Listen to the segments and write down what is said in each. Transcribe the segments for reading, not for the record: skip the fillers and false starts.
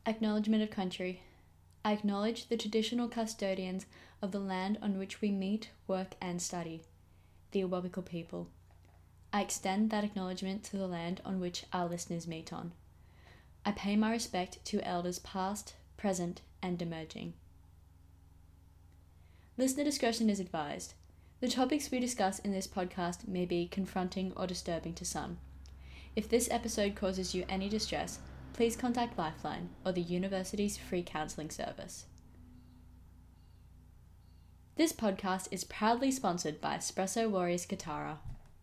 Acknowledgement of Country. I acknowledge the traditional custodians of the land on which we meet, work and study, the Awabakal people. I extend that acknowledgement to the land on which our listeners meet on. I pay my respect to elders past, present and emerging. Listener discretion is advised. The topics we discuss in this podcast may be confronting or disturbing to some. If this episode causes you any distress, please contact Lifeline or the university's free counselling service. This podcast is proudly sponsored by Espresso Warriors Katara.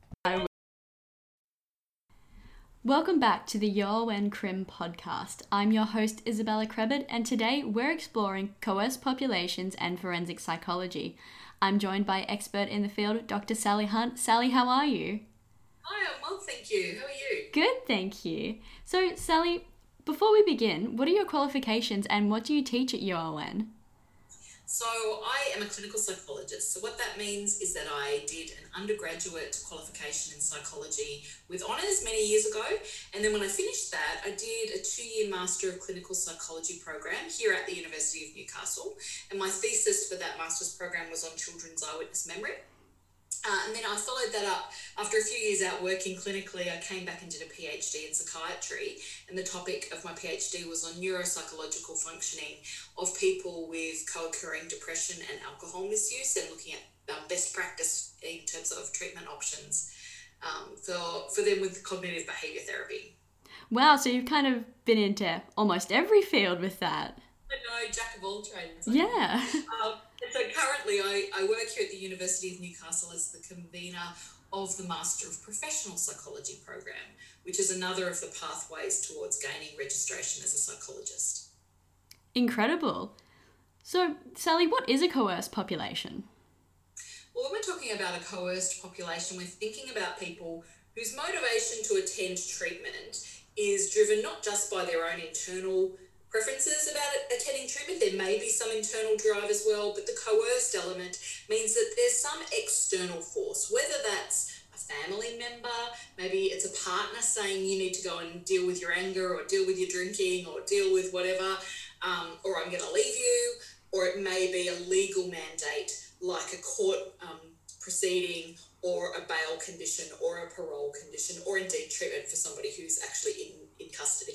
Welcome back to the Yowen Crim podcast. I'm your host Isabella Krebet, and today we're exploring coerced populations and forensic psychology. I'm joined by expert in the field, Dr. Sally Hunt. Sally, how are you? Hi, I'm well, thank you. How are you? Good, thank you. So, Sally, before we begin, what are your qualifications and what do you teach at UON? So I am a clinical psychologist. So what that means is that I did an undergraduate qualification in psychology with honours many years ago. And then when I finished that, I did a 2-year Master of Clinical Psychology program here at the University of Newcastle. And my thesis for that master's program was on children's eyewitness memory. And then I followed that up. After a few years out working clinically, I came back and did a PhD in psychiatry. And the topic of my PhD was on neuropsychological functioning of people with co-occurring depression and alcohol misuse, and looking at best practice in terms of treatment options for them with cognitive behaviour therapy. Wow, so you've kind of been into almost every field with that. I know, jack of all trades. Yeah. So currently I work here at the University of Newcastle as the convener of the Master of Professional Psychology program, which is another of the pathways towards gaining registration as a psychologist. Incredible. So, Sally, what is a coerced population? Well, when we're talking about a coerced population, we're thinking about people whose motivation to attend treatment is driven not just by their own internal preferences about attending treatment. There may be some internal drive as well, but the coerced element means that there's some external force, whether that's a family member, maybe it's a partner saying you need to go and deal with your anger or deal with your drinking or deal with whatever, or I'm going to leave you, or it may be a legal mandate like a court proceeding or a bail condition or a parole condition, or indeed treatment for somebody who's actually in custody.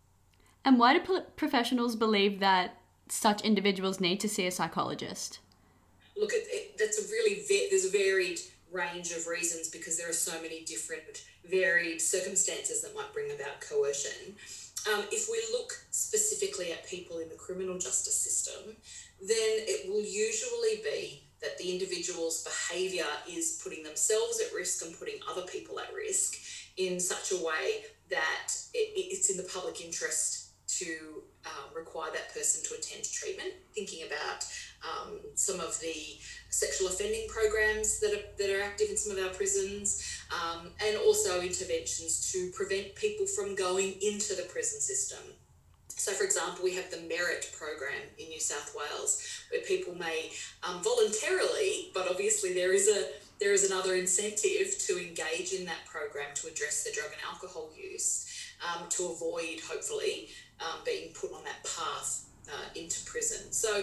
And why do professionals believe that such individuals need to see a psychologist? Look, there's a varied range of reasons, because there are so many different varied circumstances that might bring about coercion. If we look specifically at people in the criminal justice system, then it will usually be that the individual's behaviour is putting themselves at risk and putting other people at risk in such a way that it's in the public interest to require that person to attend treatment. Thinking about some of the sexual offending programs that are active in some of our prisons, and also interventions to prevent people from going into the prison system. So, for example, we have the Merit program in New South Wales, where people may voluntarily, but obviously there is another incentive to engage in that program to address their drug and alcohol use, to avoid, hopefully, being put on that path into prison. So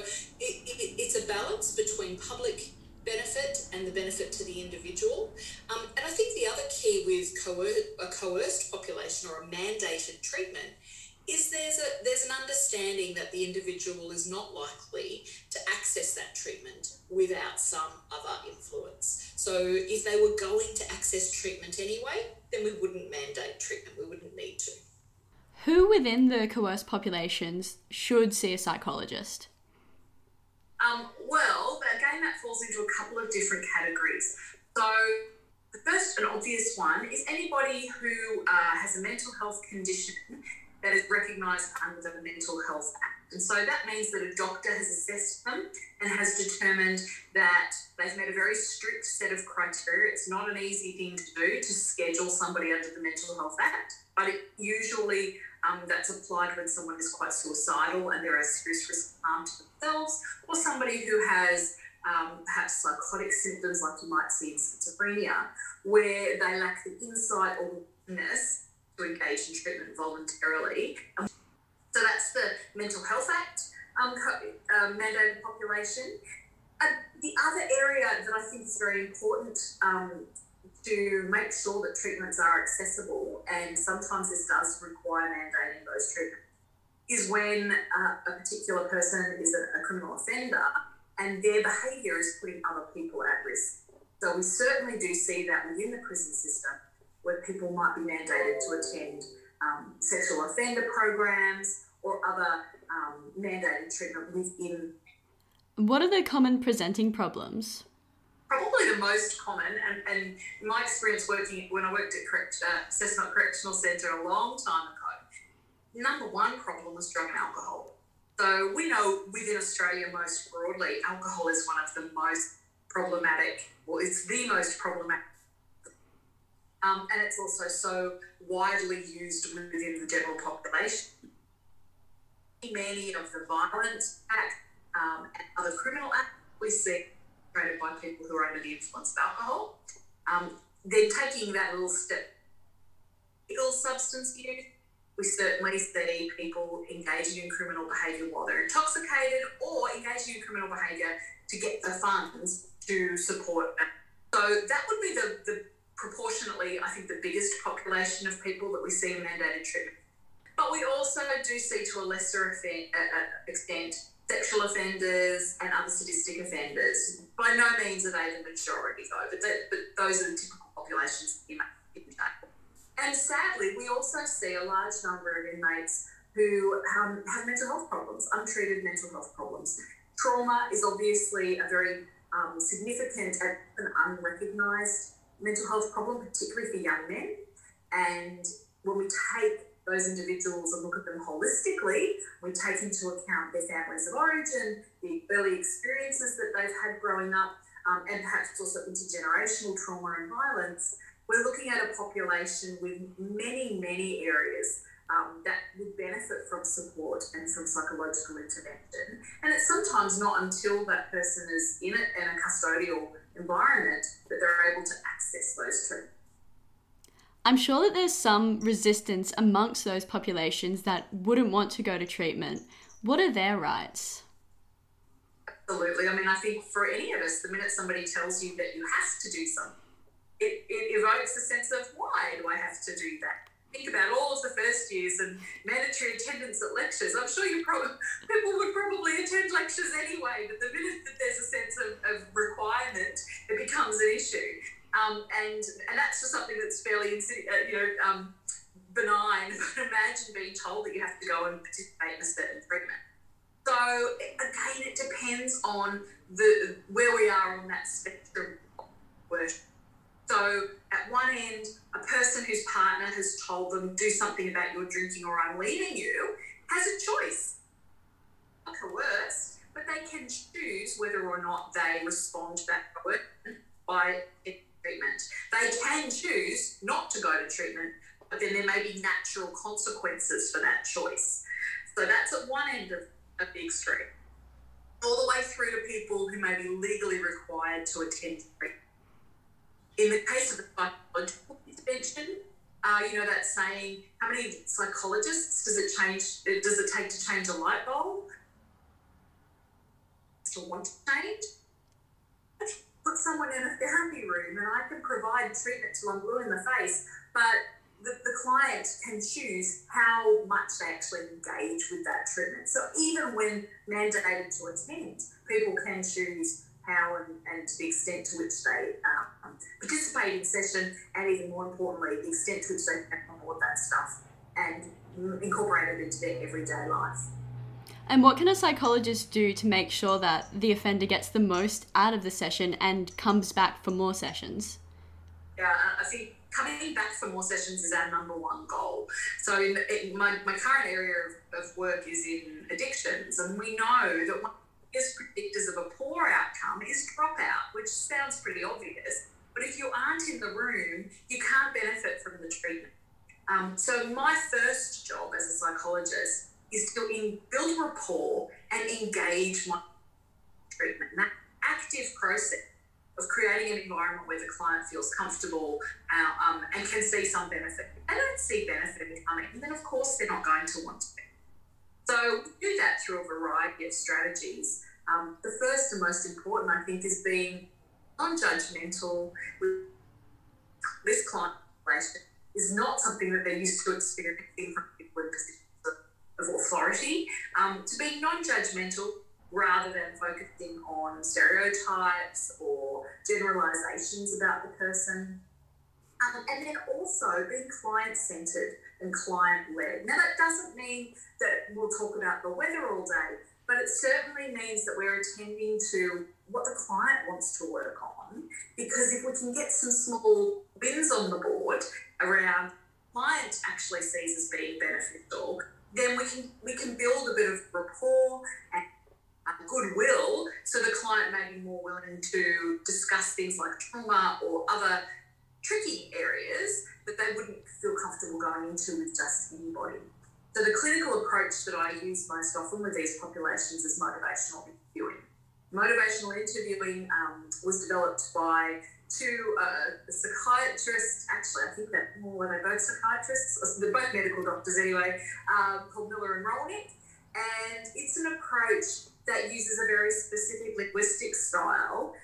it's a balance between public benefit and the benefit to the individual. And I think the other key with a coerced population or a mandated treatment is there's an understanding that the individual is not likely to access that treatment without some other influence. So if they were going to access treatment anyway, then we wouldn't mandate treatment. We wouldn't need to. Who within the coerced populations should see a psychologist? Well, again, that falls into a couple of different categories. So the first and obvious one is anybody who has a mental health condition that is recognised under the Mental Health Act. And so that means that a doctor has assessed them and has determined that they've met a very strict set of criteria. It's not an easy thing to do to schedule somebody under the Mental Health Act, but it usually that's applied when someone is quite suicidal and there are serious risk of harm to themselves, or somebody who has perhaps psychotic symptoms like you might see in schizophrenia, where they lack the insight or the willingness to engage in treatment voluntarily. So that's the Mental Health Act mandated population. The other area that I think is very important to make sure that treatments are accessible, and sometimes this does require mandating those treatments, is when a particular person is a criminal offender and their behaviour is putting other people at risk. So we certainly do see that within the prison system, where people might be mandated to attend sexual offender programs or other mandated treatment within. What are the common presenting problems? Probably the most common, and in my experience working when I worked at Cessnock Correctional Centre a long time ago, number one problem was drug and alcohol. So we know within Australia most broadly, alcohol is one of the most problematic, well, it's the most problematic. And it's also so widely used within the general population. Many of the violent acts and other criminal acts we see committed by people who are under the influence of alcohol. Then taking that little step, illegal substance use, we certainly see people engaging in criminal behaviour while they're intoxicated or engaging in criminal behaviour to get the funds to support it. So that would be the proportionately, I think, the biggest population of people that we see in mandated treatment. But we also do see, to a lesser extent, sexual offenders and other sadistic offenders. By no means are they the majority, though, but those are the typical populations in jail. And sadly, we also see a large number of inmates who have mental health problems, untreated mental health problems. Trauma is obviously a very significant and unrecognised mental health problem, particularly for young men. And when we take those individuals and look at them holistically, we take into account their families of origin, the early experiences that they've had growing up, and perhaps also intergenerational trauma and violence. We're looking at a population with many, many areas that would benefit from support and from psychological intervention. And it's sometimes not until that person is in a custodial environment that they're able to access those treatments. I'm sure that there's some resistance amongst those populations that wouldn't want to go to treatment. What are their rights? Absolutely. I mean, I think for any of us, the minute somebody tells you that you have to do something, it evokes a sense of, why do I have to do that? Think about all of the first years and mandatory attendance at lectures. I'm sure people would probably attend lectures anyway, but the minute that there's a sense of requirement, it becomes an issue. And that's just something that's fairly benign. But imagine being told that you have to go and participate in a certain treatment. So again, it depends on where we are on that spectrum of work. So at one end, a person whose partner has told them, do something about your drinking or I'm leaving you, has a choice. Not coerced, but they can choose whether or not they respond to that coercion by treatment. They can choose not to go to treatment, but then there may be natural consequences for that choice. So that's at one end of the extreme. All the way through to people who may be legally required to attend treatment. In the case of the psychological intervention, that saying, how many psychologists does it take to change a light bulb? To want to change? Put someone in a therapy room and I can provide treatment till I'm blue in the face, but the client can choose how much they actually engage with that treatment. So even when mandated to attend, people can choose how and to the extent to which they participate in session, and even more importantly, the extent to which they can afford that stuff and incorporate it into their everyday life. And what can a psychologist do to make sure that the offender gets the most out of the session and comes back for more sessions? Yeah, I think coming back for more sessions is our number one goal. So my current area of work is in addictions, and we know that one of the biggest predictors of a poor outcome is dropout, which sounds pretty obvious. But if you aren't in the room, you can't benefit from the treatment. So my first job as a psychologist is to build rapport and engage my treatment. And that active process of creating an environment where the client feels comfortable and can see some benefit. If they don't see benefit in coming, then of course they're not going to want to be. So we do that through a variety of strategies. The first and most important, I think, is being non-judgmental with this client relation is not something that they're used to experiencing from people in positions of authority. To be non-judgmental rather than focusing on stereotypes or generalisations about the person. And then also being client-centred and client-led. Now, that doesn't mean that we'll talk about the weather all day, but it certainly means that we're attending to what the client wants to work on, because if we can get some small wins on the board around client actually sees as being beneficial, then we can build a bit of rapport and goodwill, so the client may be more willing to discuss things like trauma or other tricky areas that they wouldn't feel comfortable going into with just anybody. So the clinical approach that I use most often with these populations is motivational interviewing. Motivational interviewing was developed by two psychiatrists, actually I think that were they both psychiatrists? They're both medical doctors anyway, called Miller and Rolnick. And it's an approach that uses a very specific linguistic style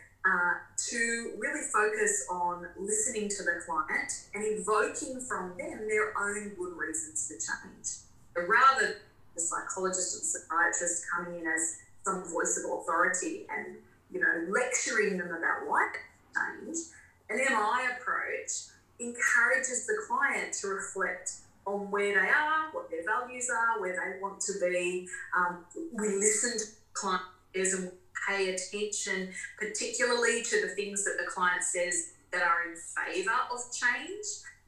to really focus on listening to the client and evoking from them their own good reasons for change. Rather than the psychologist and psychiatrist coming in as some voice of authority and, lecturing them about why change, an MI approach encourages the client to reflect on where they are, what their values are, where they want to be. We listen to clients and pay attention particularly to the things that the client says that are in favour of change.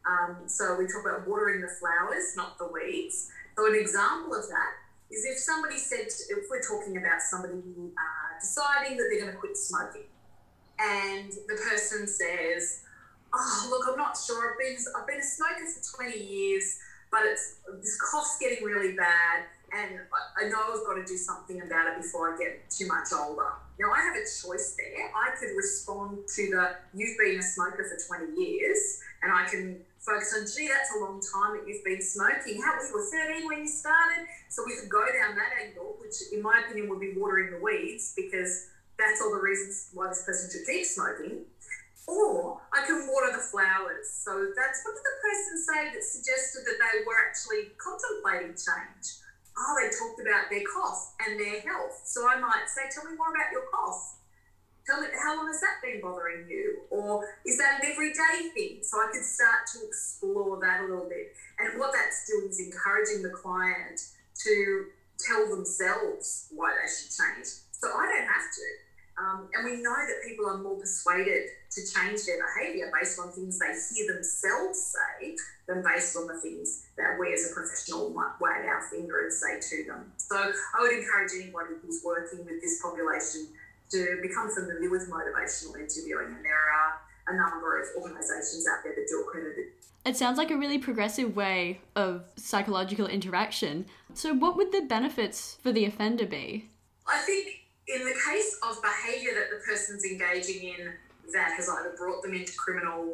So we talk about watering the flowers, not the weeds. So an example of that is if somebody said, if we're talking about somebody deciding that they're going to quit smoking, and the person says, "Oh, look, I'm not sure. I've been a smoker for 20 years, but this cough's getting really bad, and I know I've got to do something about it before I get too much older." Now, I have a choice there. I could respond to you've been a smoker for 20 years, and I can focus on, gee, that's a long time that you've been smoking. You were 13 when you started. So we could go down that angle, which in my opinion would be watering the weeds, because that's all the reasons why this person should keep smoking. Or I can water the flowers. So that's what did the person say that suggested that they were actually contemplating change? Oh, they talked about their cough and their health. So I might say, tell me more about your cough. Tell me, how long has that been bothering you? Or is that an everyday thing? So I could start to explore that a little bit. And what that's doing is encouraging the client to tell themselves why they should change. So I don't have to. And we know that people are more persuaded to change their behaviour based on things they hear themselves say than based on the things that we as a professional might wag our finger and say to them. So I would encourage anybody who's working with this population to become familiar with motivational interviewing, and there are a number of organisations out there that do accredited. It sounds like a really progressive way of psychological interaction. So what would the benefits for the offender be? I think in the case of behaviour that the person's engaging in that has either brought them into criminal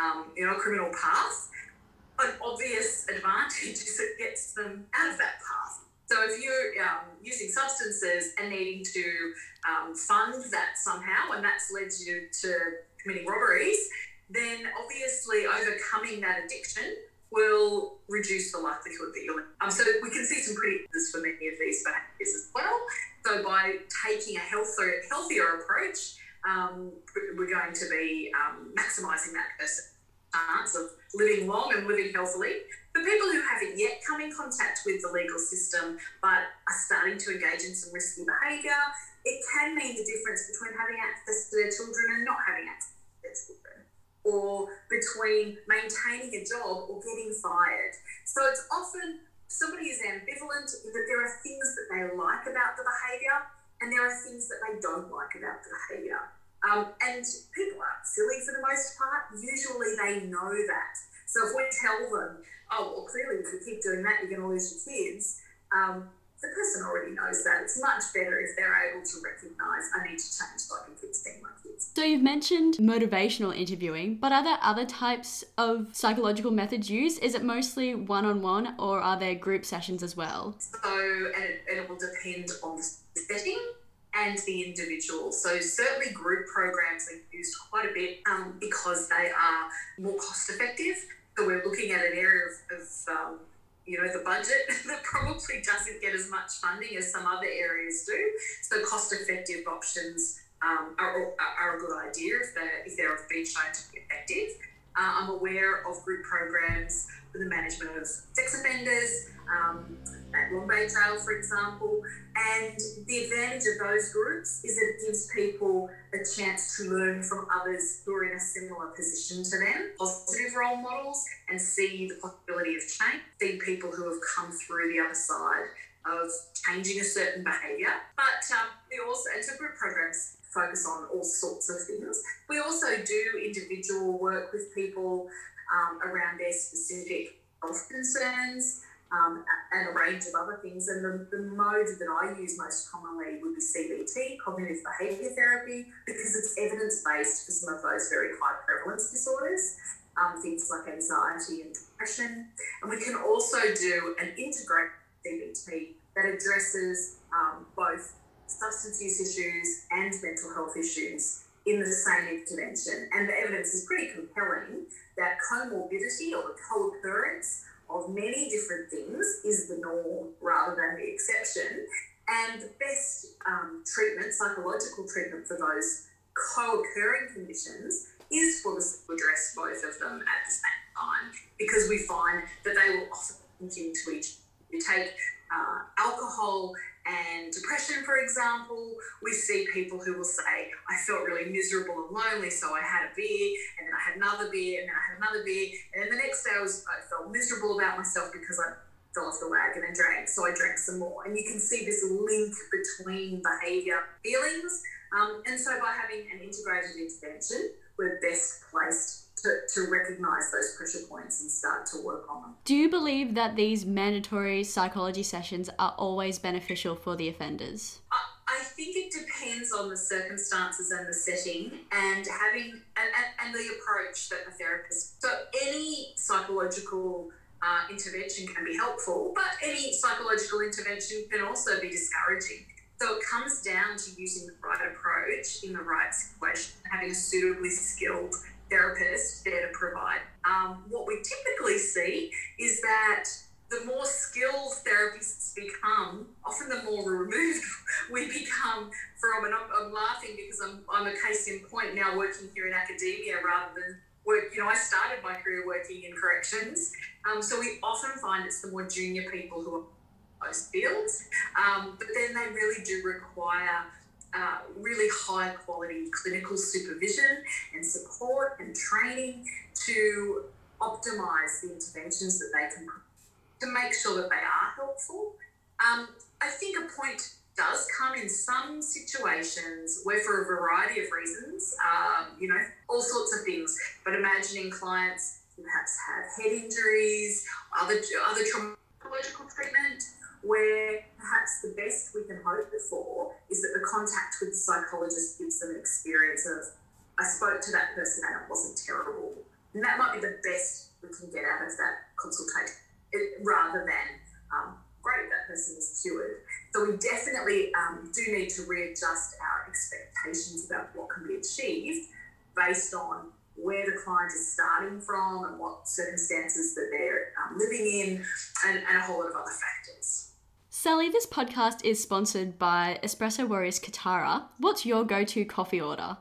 path, an obvious advantage is it gets them out of that path. So if you're using substances and needing to fund that somehow, and that's led you to committing robberies, then obviously overcoming that addiction will reduce the likelihood that you'll... So we can see some pretty good for many of these behaviours as well. So by taking a healthier approach, we're going to be maximising that person's chance of living long and living healthily. For people who haven't yet come in contact with the legal system but are starting to engage in some risky behaviour, it can mean the difference between having access to their children and not having access to their children, or between maintaining a job or getting fired. So it's often somebody is ambivalent in that there are things that they like about the behaviour and there are things that they don't like about the behaviour. And people aren't silly for the most part. Usually they know that. So if we tell them, oh, well, clearly if you keep doing that, you're going to lose your kids, the person already knows that. It's much better if they're able to recognise, I need to change so I can keep seeing my kids. So you've mentioned motivational interviewing, but are there other types of psychological methods used? Is it mostly one-on-one, or are there group sessions as well? So, and it will depend on the setting and the individual. So certainly group programs are used quite a bit because they are more cost effective. So we're looking at an area of the budget that probably doesn't get as much funding as some other areas do. So cost-effective options are a good idea if they're being shown to be effective. I'm aware of group programs for the management of sex offenders, at Long Bay Trail, for example. And the advantage of those groups is that it gives people a chance to learn from others who are in a similar position to them, positive role models, and see the possibility of change, see people who have come through the other side of changing a certain behaviour. But we also, and so group programs focus on all sorts of things. We also do individual work with people around their specific health concerns, and a range of other things. And the mode that I use most commonly would be CBT, cognitive behaviour therapy, because it's evidence-based for some of those very high prevalence disorders, things like anxiety and depression. And we can also do an integrated CBT that addresses both substance use issues and mental health issues in the same intervention. And the evidence is pretty compelling that comorbidity or the co-occurrence of many different things is the norm rather than the exception. And the best treatment, psychological treatment for those co-occurring conditions is for us to address both of them at the same time, because we find that they will often continue to each. You take alcohol and depression, for example, we see people who will say, I felt really miserable and lonely, so I had a beer, and then I had another beer, and then I had another beer, and then the next day I felt miserable about myself because I fell off the wagon and drank, so I drank some more. And you can see this link between behaviour, feelings, and so by having an integrated intervention, we're best placed to recognise those pressure points and start to work on them. Do you believe that these mandatory psychology sessions are always beneficial for the offenders? I think it depends on the circumstances and the setting and having and the approach that the therapist. So any psychological intervention can be helpful, but any psychological intervention can also be discouraging. So it comes down to using the right approach in the right situation, having a suitably skilled therapist there to provide. What we typically see is that the more skilled therapists become, often the more removed we become from, and I'm laughing because I'm a case in point now working here in academia rather than work. I started my career working in corrections. So we often find it's the more junior people who are in those fields, but then they really do require really high quality clinical supervision and support and training to optimise the interventions that they can to make sure that they are helpful. I think a point does come in some situations where, for a variety of reasons, all sorts of things, but imagining clients who perhaps have head injuries, other traumatological treatment, where perhaps the best we can hope for is that the contact with the psychologist gives them an experience of, I spoke to that person and it wasn't terrible. And that might be the best we can get out of that consultation, rather than, great, that person is cured. So we definitely do need to readjust our expectations about what can be achieved based on where the client is starting from and what circumstances that they're living in, and a whole lot of other factors. Sally, this podcast is sponsored by Espresso Warriors Katara. What's your go-to coffee order?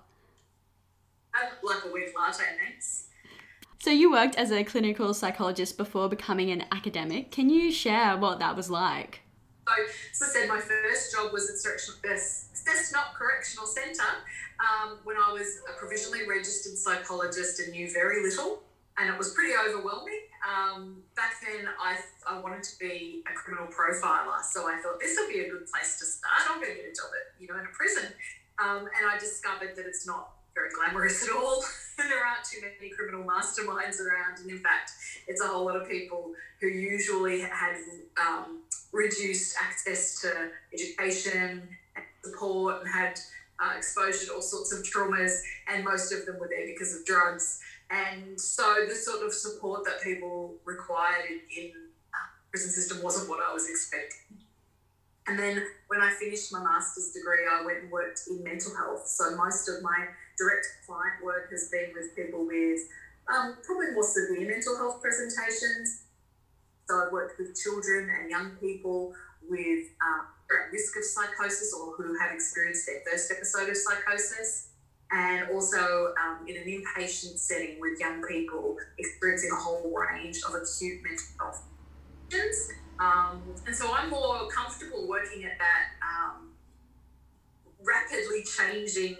I'd like a whipped latte, thanks. So you worked as a clinical psychologist before becoming an academic. Can you share what that was like? So as I said, my first job was at Cessnock Correctional Centre when I was a provisionally registered psychologist and knew very little, and it was pretty overwhelming. Back then, I wanted to be a criminal profiler, so I thought this would be a good place to start. I'm going to get a job at, in a prison. And I discovered that it's not very glamorous at all. There aren't too many criminal masterminds around, and in fact, it's a whole lot of people who usually had reduced access to education and support and had exposure to all sorts of traumas, and most of them were there because of drugs. And so the sort of support that people required in prison system wasn't what I was expecting. And then when I finished my master's degree, I went and worked in mental health. So most of my direct client work has been with people with probably more severe mental health presentations. So I've worked with children and young people with at risk of psychosis or who have experienced their first episode of psychosis, and also in an inpatient setting with young people experiencing a whole range of acute mental health conditions. And so I'm more comfortable working at that rapidly changing.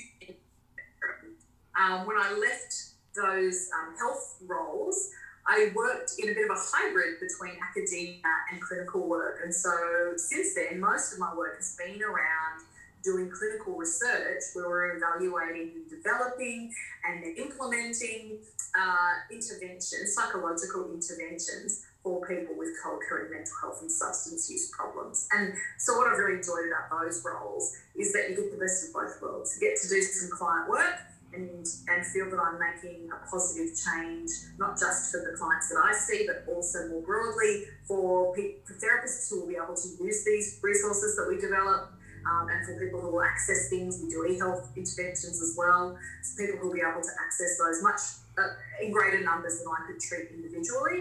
When I left those health roles, I worked in a bit of a hybrid between academia and clinical work. And so since then, most of my work has been around doing clinical research where we're evaluating and developing and implementing interventions, psychological interventions for people with co-occurring mental health and substance use problems. And so what I've really enjoyed about those roles is that you get the best of both worlds. You get to do some client work and feel that I'm making a positive change, not just for the clients that I see, but also more broadly for therapists who will be able to use these resources that we develop, and for people who will access things. We do e-health interventions as well, so people who will be able to access those much in greater numbers than I could treat individually.